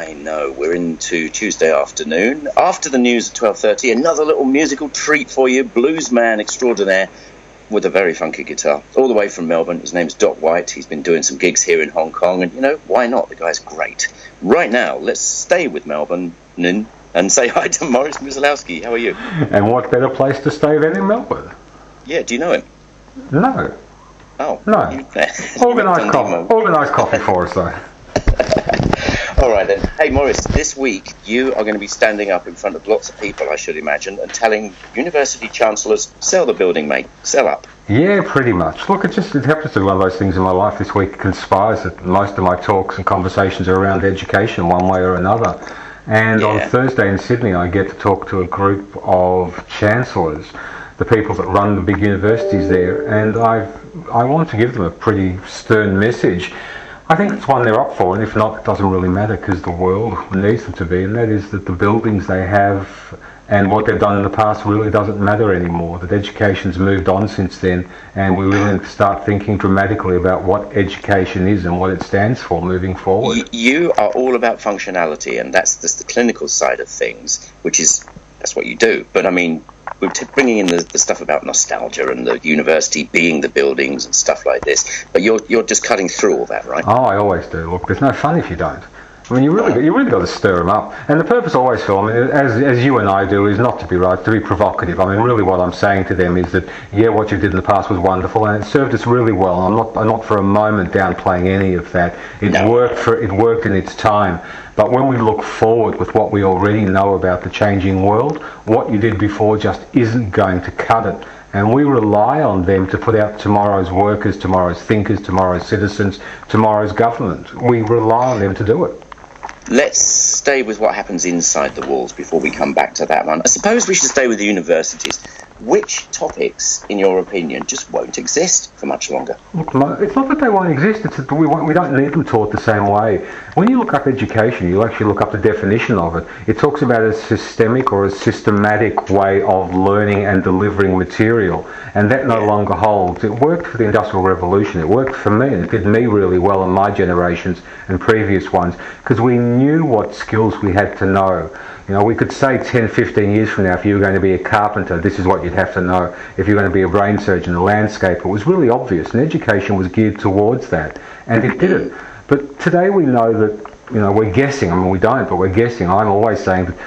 I know. We're into Tuesday afternoon. After the news at 12:30, another little musical treat for you. Bluesman extraordinaire with a very funky guitar. All the way from Melbourne. His name's Doc White. He's been doing some gigs here in Hong Kong. And, why not? The guy's great. Right now, let's stay with Melbourne and say hi to Maurice Musilowski. How are you? And what better place to stay than in Melbourne? Yeah, do you know him? No. Oh. No. Organised coffee for us, though. All right, then. Hey, Maurice, this week you are going to be standing up in front of lots of people, I should imagine, and telling university chancellors, sell the building, mate. Sell up. Yeah, pretty much. Look, it happens to be one of those things in my life this week conspires that most of my talks and conversations are around education one way or another. And on Thursday in Sydney, I get to talk to a group of chancellors, the people that run the big universities there, and I want to give them a pretty stern message. I think it's one they're up for, and if not, it doesn't really matter because the world needs them to be, and that is that the buildings they have and what they've done in the past really doesn't matter anymore, that education's moved on since then, and we really need to start thinking dramatically about what education is and what it stands for moving forward. You are all about functionality, and that's just the clinical side of things, that's what you do. But I mean, we're bringing in the stuff about nostalgia and the university being the buildings and stuff like this. But you're just cutting through all that, right? Oh, I always do. Look, there's no fun if you don't. I mean, you really got to stir them up. And the purpose I always feel, as you and I do, is not to be provocative. I mean, really what I'm saying to them is that, what you did in the past was wonderful and it served us really well. I'm not for a moment downplaying any of that. It worked in its time. But when we look forward with what we already know about the changing world, what you did before just isn't going to cut it. And we rely on them to put out tomorrow's workers, tomorrow's thinkers, tomorrow's citizens, tomorrow's government. We rely on them to do it. Let's stay with what happens inside the walls before we come back to that one. I suppose we should stay with the universities. Which topics, in your opinion, just won't exist for much longer? Look, it's not that they won't exist, it's that we don't need them taught the same way. When you look up education, you actually look up the definition of it. It talks about a systemic or a systematic way of learning and delivering material, and that no longer holds. It worked for the Industrial Revolution, it worked for me, and it did me really well in my generations and previous ones, because we knew what skills we had to know. We could say 10, 15 years from now, if you were going to be a carpenter, this is what you'd have to know. If you're going to be a brain surgeon, a landscaper, it was really obvious, and education was geared towards that, and it did it. But today we know that, we're guessing. I mean, we don't, but we're guessing. I'm always saying that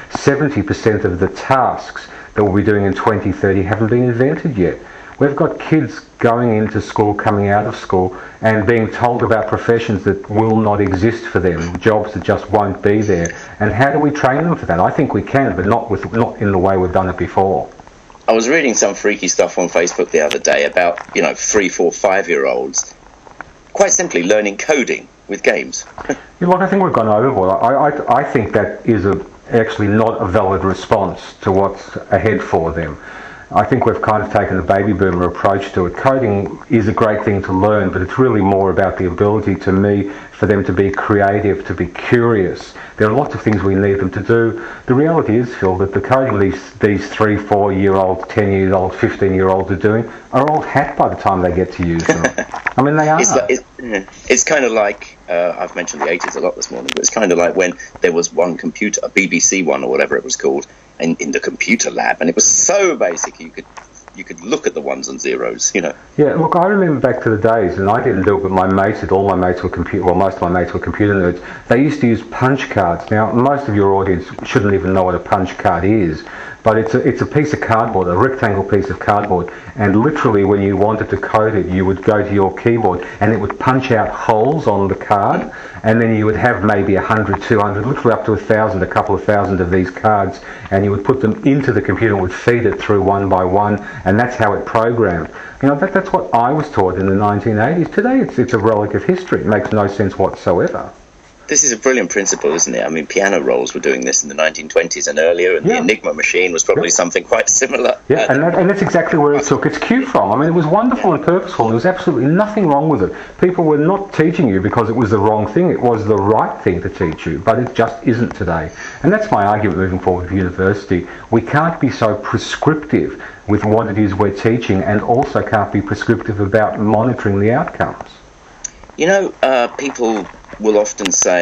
70% of the tasks that we'll be doing in 2030 haven't been invented yet. We've got kids going into school, coming out of school, and being told about professions that will not exist for them, jobs that just won't be there. And how do we train them for that? I think we can, but not in the way we've done it before. I was reading some freaky stuff on Facebook the other day about, 3, 4, 5-year-olds quite simply learning coding with games. I think we've gone overboard. I think that is actually not a valid response to what's ahead for them. I think we've kind of taken a baby boomer approach to it. Coding is a great thing to learn, but it's really more about the ability for them to be creative, to be curious. There are lots of things we need them to do. The reality is, Phil, that the coding these 3, 4-year-olds, 10-year-olds, 15-year-olds are doing are old hat by the time they get to use them. I mean, they are. It's kind of like, I've mentioned the 80s a lot this morning, but it's kind of like when there was one computer, a BBC one or whatever it was called, in the computer lab, and it was so basic you could look at the ones and zeros, Yeah, look, I remember back to the days, and I didn't do it, but most of my mates were computer nerds. They used to use punch cards. Now, most of your audience shouldn't even know what a punch card is, but it's a piece of cardboard, a rectangle piece of cardboard, and literally when you wanted to code it, you would go to your keyboard and it would punch out holes on the card, and then you would have maybe 100, 200, literally up to 1,000, a couple of thousand of these cards, and you would put them into the computer and would feed it through one by one, and that's how it programmed. That's what I was taught in the 1980s. Today it's a relic of history. It makes no sense whatsoever. This is a brilliant principle, isn't it? I mean, piano rolls were doing this in the 1920s and earlier, and the Enigma machine was probably something quite similar. Yeah, and that's exactly where it took its cue from. I mean, it was wonderful and purposeful. There was absolutely nothing wrong with it. People were not teaching you because it was the wrong thing. It was the right thing to teach you, but it just isn't today. And that's my argument moving forward with university. We can't be so prescriptive with what it is we're teaching, and also can't be prescriptive about monitoring the outcomes. People will often say,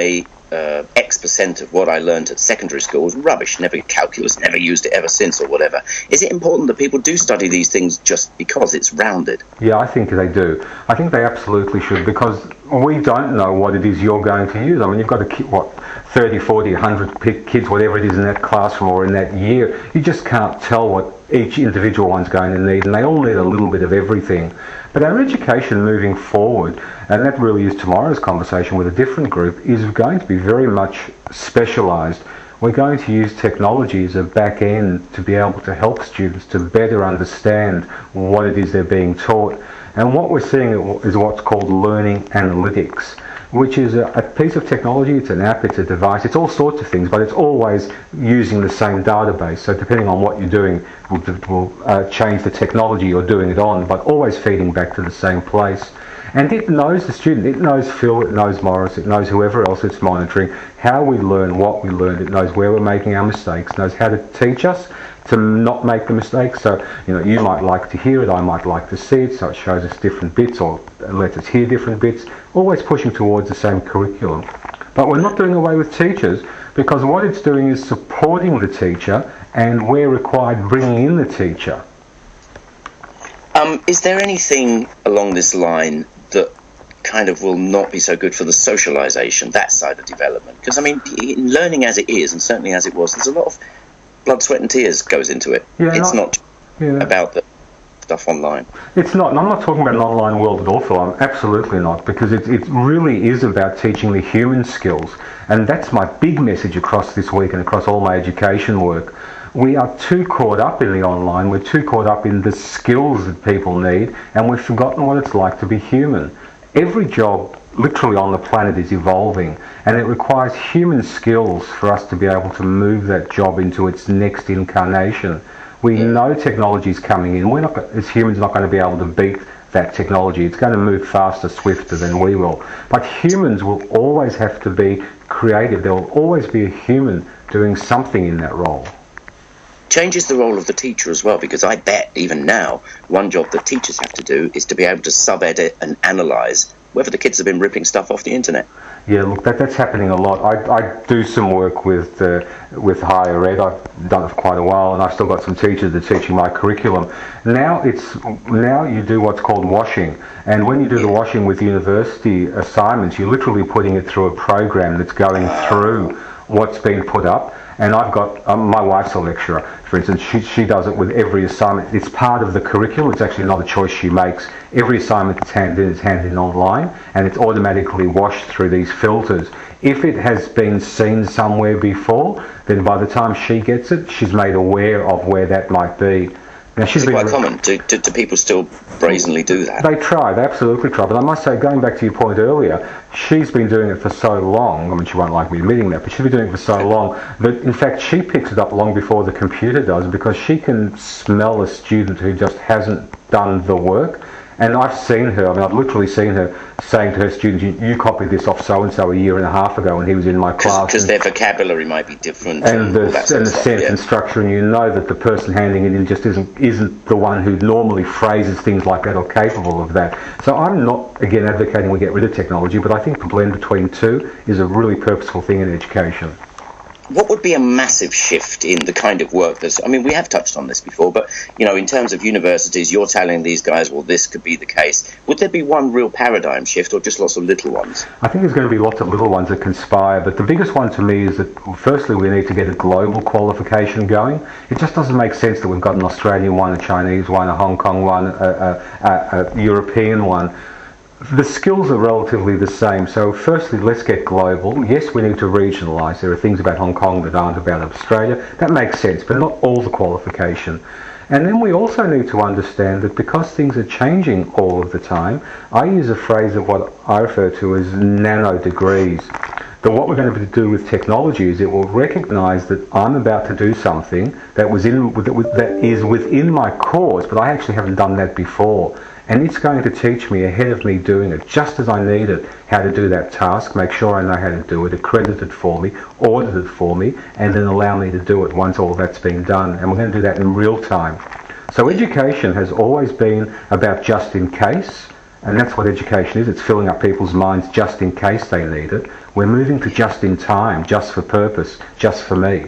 X% of what I learned at secondary school was rubbish, never calculus, never used it ever since or whatever. Is it important that people do study these things just because it's rounded? Yeah, I think they do. I think they absolutely should, because we don't know what it is you're going to use. I mean, you've got 30, 40, 100 kids, whatever it is in that classroom or in that year. You just can't tell what each individual one's going to need, and they all need a little bit of everything. But our education moving forward, and that really is tomorrow's conversation with a different group, is going to be very much specialised. We're going to use technology as a back end to be able to help students to better understand what it is they're being taught. And what we're seeing is what's called learning analytics, which is a piece of technology. It's an app, it's a device, it's all sorts of things, but it's always using the same database. So depending on what you're doing will change the technology you're doing it on, but always feeding back to the same place. And it knows the student, it knows Phil, it knows Morris, it knows whoever else it's monitoring, how we learn, what we learned, it knows where we're making our mistakes, knows how to teach us to not make the mistakes. So, you might like to hear it, I might like to see it, so it shows us different bits or lets us hear different bits, always pushing towards the same curriculum. But we're not doing away with teachers, because what it's doing is supporting the teacher, and where required, bringing in the teacher. Is there anything along this line that kind of will not be so good for the socialisation, that side of development? Because, I mean, learning as it is, and certainly as it was, there's a lot of blood, sweat and tears goes into it. Yeah, it's not about the stuff online. It's not, and I'm not talking about an online world at all, Phil. I'm absolutely not, because it really is about teaching the human skills. And that's my big message across this week and across all my education work. We are too caught up in the online, we're too caught up in the skills that people need, and we've forgotten what it's like to be human. Every job literally on the planet is evolving, and it requires human skills for us to be able to move that job into its next incarnation. We know technology is coming in. We're not, as humans, not going to be able to beat that technology. It's going to move faster, swifter than we will. But humans will always have to be creative. There will always be a human doing something in that role. Changes the role of the teacher as well, because I bet even now one job that teachers have to do is to be able to sub-edit and analyse whether the kids have been ripping stuff off the internet. Yeah, look, that's happening a lot. I do some work with higher ed. I've done it for quite a while, and I've still got some teachers that are teaching my curriculum. Now you do what's called washing, and when you do the washing with university assignments, you're literally putting it through a program that's going through what's been put up. And I've got, my wife's a lecturer, for instance, she does it with every assignment. It's part of the curriculum, it's actually not a choice she makes. Every assignment that's handed in is handed in online, and it's automatically washed through these filters. If it has been seen somewhere before, then by the time she gets it, she's made aware of where that might be. Now, it's quite common. Do people still brazenly do that? They absolutely try. But I must say, going back to your point earlier, she's been doing it for so long, I mean, she won't like me admitting that, but she's been doing it for so long that, in fact, she picks it up long before the computer does, because she can smell a student who just hasn't done the work. And I've seen her, I mean, I've literally seen her saying to her students, you copied this off so-and-so a year and a half ago when he was in my class. Because their vocabulary might be different. And the sentence structure, and you know that the person handing it in just isn't the one who normally phrases things like that or capable of that. So I'm not, again, advocating we get rid of technology, but I think the blend between two is a really purposeful thing in education. What would be a massive shift in the kind of work that's... I mean, we have touched on this before, but, in terms of universities, you're telling these guys, well, this could be the case. Would there be one real paradigm shift, or just lots of little ones? I think there's going to be lots of little ones that conspire, but the biggest one to me is that, firstly, we need to get a global qualification going. It just doesn't make sense that we've got an Australian one, a Chinese one, a Hong Kong one, a European one. The skills are relatively the same. So firstly, let's get global. Yes, we need to regionalise. There are things about Hong Kong that aren't about Australia. That makes sense, but not all the qualification. And then we also need to understand that because things are changing all of the time, I use a phrase of what I refer to as nano degrees. That what we're going to do with technology is it will recognise that I'm about to do something that is within my course, but I actually haven't done that before. And it's going to teach me ahead of me doing it, just as I need it, how to do that task, make sure I know how to do it, accredit it for me, audit it for me, and then allow me to do it once all that's been done. And we're going to do that in real time. So education has always been about just in case, And that's what education is. It's filling up people's minds just in case they need it. We're moving to just in time, just for purpose, just for me.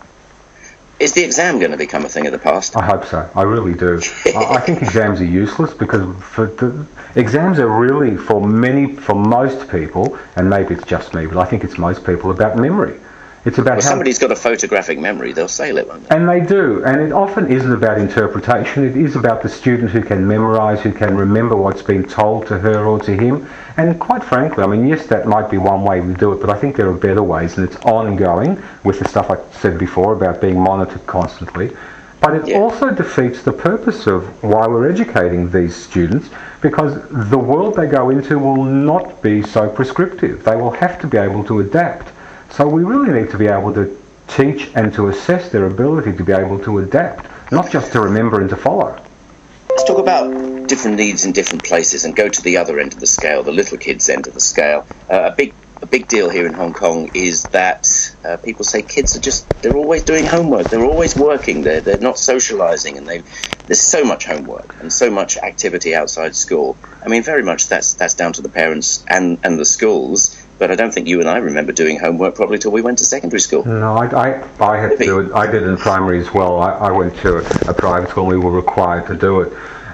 Is the exam going to become a thing of the past? I hope so. I really do. I think exams are useless because exams are really, for most people, and maybe it's just me, but I think it's most people, about memory. It's about somebody's got a photographic memory, they'll sail it, won't they? And they do. And it often isn't about interpretation. It is about the student who can memorise, who can remember what's been told to her or to him. And quite frankly, I mean, yes, that might be one way we do it, but I think there are better ways, and it's ongoing with the stuff I said before about being monitored constantly. But it also defeats the purpose of why we're educating these students, because the world they go into will not be so prescriptive. They will have to be able to adapt. So we really need to be able to teach and to assess their ability to be able to adapt, not just to remember and to follow. Let's talk about different needs in different places and go to the other end of the scale, the little kids' end of the scale. A big deal here in Hong Kong is that people say kids they're always doing homework, they're always working, they're not socialising, and there's so much homework and so much activity outside school. I mean, very much that's down to the parents and the schools. But I don't think you and I remember doing homework probably till we went to secondary school. No, I had to do it. I did it in primary as well. I went to a private school and we were required to do it.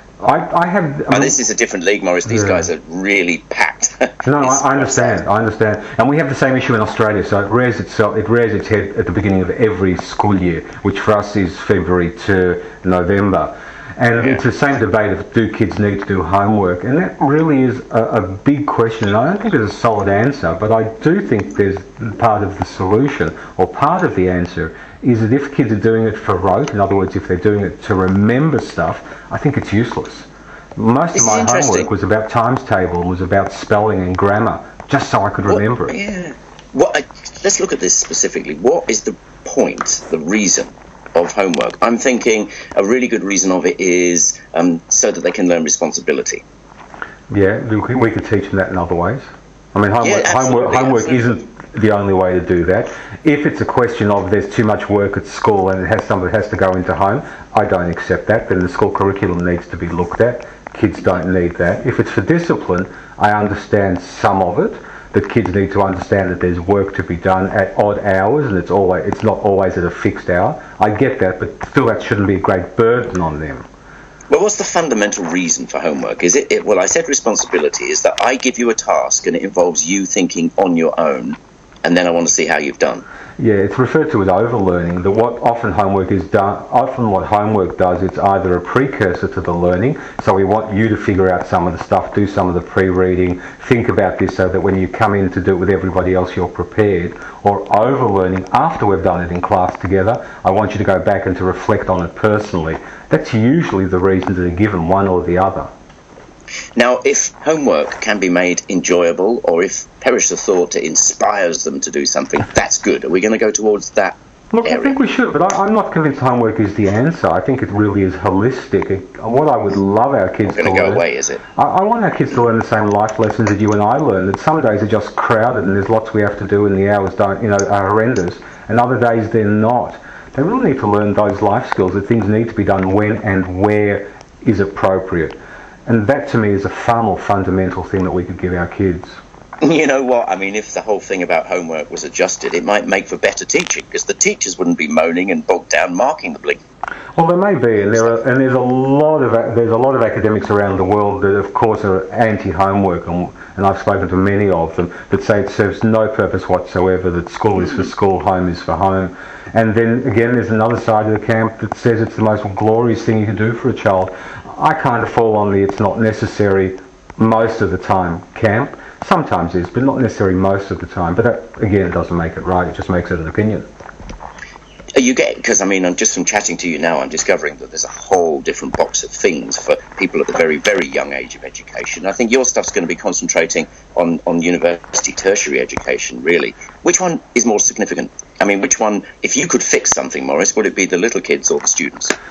This is a different league, Maurice. These guys are really packed. No, I understand. And we have the same issue in Australia. So it rears its head at the beginning of every school year, which for us is February to November. And it's the same debate of do kids need to do homework? And that really is a big question. And I don't think there's a solid answer, but I do think there's part of the solution, or part of the answer, is that if kids are doing it for rote, in other words, if they're doing it to remember stuff, I think it's useless. Most of my homework was about times table, was about spelling and grammar, just so I could remember it. Yeah. Let's look at this specifically. What is the point, the reason of homework? I'm thinking a really good reason of it is so that they can learn responsibility. Yeah, we could teach them that in other ways. I mean, homework isn't the only way to do that. If it's a question of there's too much work at school and somebody has to go into home, I don't accept that. Then the school curriculum needs to be looked at. Kids don't need that. If it's for discipline, I understand some of it, that kids need to understand that there's work to be done at odd hours, and it's not always at a fixed hour. I get that, but still that shouldn't be a great burden on them. Well, what's the fundamental reason for homework? Is it well, I said responsibility is that I give you a task and it involves you thinking on your own, and then I want to see how you've done. Yeah, it's referred to as overlearning. Often what homework does, it's either a precursor to the learning, so we want you to figure out some of the stuff, do some of the pre-reading, think about this so that when you come in to do it with everybody else, you're prepared. Or overlearning, after we've done it in class together, I want you to go back and to reflect on it personally. That's usually the reasons that are given, one or the other. Now, if homework can be made enjoyable, or if, perish the thought, it inspires them to do something, that's good. Are we going to go towards that Look, area? I think we should, but I'm not convinced homework is the answer. I think it really is holistic. What I would love our kids to learn... Not going to go away, is it? I want our kids to learn the same life lessons that you and I learn, that some days are just crowded and there's lots we have to do and the hours are horrendous, and other days they're not. They really need to learn those life skills, that things need to be done when and where is appropriate. And that, to me, is a far more fundamental thing that we could give our kids. You know what? I mean, if the whole thing about homework was adjusted, it might make for better teaching, because the teachers wouldn't be moaning and bogged down marking the blink. Well, there may be, and there's a lot of academics around the world that, of course, are anti-homework, and I've spoken to many of them that say it serves no purpose whatsoever. That school is for school, home is for home. And then again, there's another side of the camp that says it's the most glorious thing you can do for a child. I kind of fall on the it's not necessary most of the time camp. Sometimes it is, but not necessarily most of the time. But that, again, it doesn't make it right. It just makes it an opinion. Because, I mean, I'm just from chatting to you now, I'm discovering that there's a whole different box of things for people at the very, very young age of education. I think your stuff's going to be concentrating on university, tertiary education, really. Which one is more significant? I mean, which one, if you could fix something, Maurice, would it be the little kids or the students?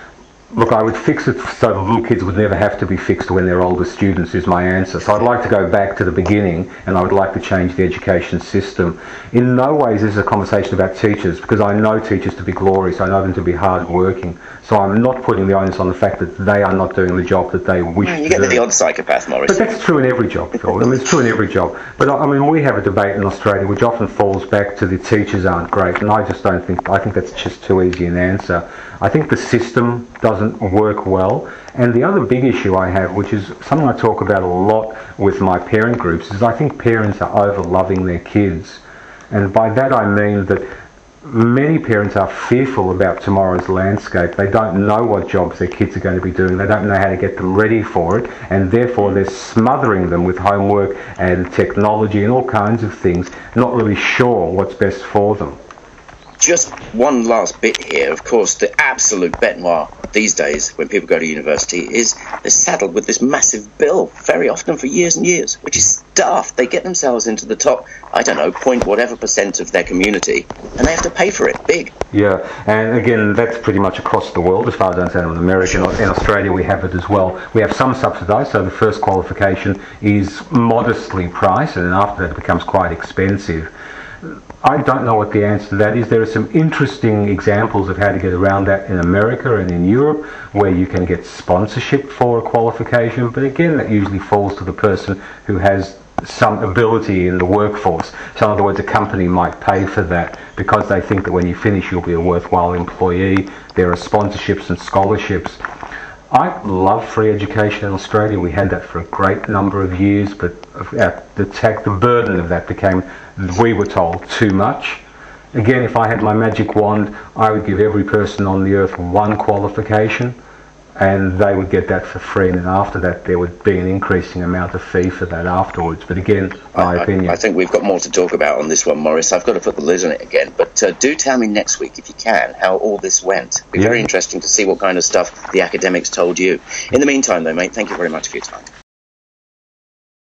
Look, I would fix it so the little kids would never have to be fixed when they're older students, is my answer. So I'd like to go back to the beginning, and I would like to change the education system. In no ways is this a conversation about teachers, because I know teachers to be glorious, I know them to be hard-working. So I'm not putting the onus on the fact that they are not doing the job that they wish to do. You get the odd psychopath, Maurice. But that's true in every job, Phil. I mean, it's true in every job. But I mean, we have a debate in Australia which often falls back to the teachers aren't great, and I just don't think, I think that's just too easy an answer. I think the system doesn't work well. And the other big issue I have, which is something I talk about a lot with my parent groups, is I think parents are over-loving their kids. And by that I mean that many parents are fearful about tomorrow's landscape. They don't know what jobs their kids are going to be doing. They don't know how to get them ready for it, and therefore they're smothering them with homework and technology and all kinds of things, not really sure what's best for them. Just one last bit here. Of course, the absolute bête noire these days when people go to university is they're saddled with this massive bill, very often for years and years, which is daft. They get themselves into the top, I don't know, point whatever % of their community, and they have to pay for it big. Yeah, and again, that's pretty much across the world, as far as I understand. In America, in Australia, we have it as well. We have some subsidised, so the first qualification is modestly priced, and then after that it becomes quite expensive. I don't know what the answer to that is. There are some interesting examples of how to get around that in America and in Europe, where you can get sponsorship for a qualification, but again, that usually falls to the person who has some ability in the workforce. So in other words, a company might pay for that because they think that when you finish you'll be a worthwhile employee. There are sponsorships and scholarships. I love free education in Australia. We had that for a great number of years, but the burden of that became, we were told, too much. Again, if I had my magic wand, I would give every person on the earth one qualification, and they would get that for free, and then after that there would be an increasing amount of fee for that afterwards. But again, my opinion. I think we've got more to talk about on this one, Maurice. I've got to put the lid on it again, but do tell me next week, if you can, how all this went. It'd be very interesting to see what kind of stuff the academics told you. In the meantime, though, mate, thank you very much for your time.